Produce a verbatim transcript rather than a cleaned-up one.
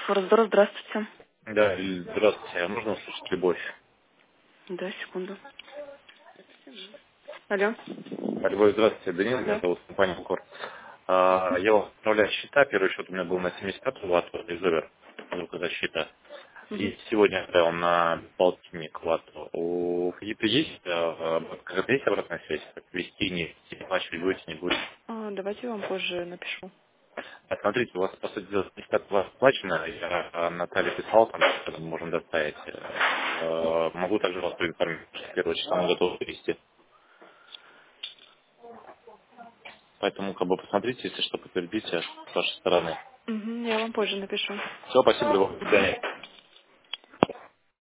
Форсдор, здравствуйте. Да, и- здравствуйте. А можно услышать Любовь? Да, секунду. Алло. А, Любовь, здравствуйте. Данил, меня Да. зовут компания Укор. А, я вам отправляю счета. Первый счет у меня был на семьдесят пять ватт, изовер, звукозащита. Мгм. И сегодня отправил на полтинник ватт. У какие-то есть, а, как есть обратная связь? Как вести, не вести, плачивать будете, не будете? А, давайте я вам позже напишу. А смотрите, у вас, по сути дела, семьдесят пять ватт оплачено. Я а, Наталье писал, там, что мы можем доставить. Э, Могу также вас проинформировать, что первого числа мы готовы перевести. Поэтому как бы посмотрите, если что, подтвердите с вашей стороны. Угу, я вам позже напишу. Все, спасибо, Любовь. До свидания.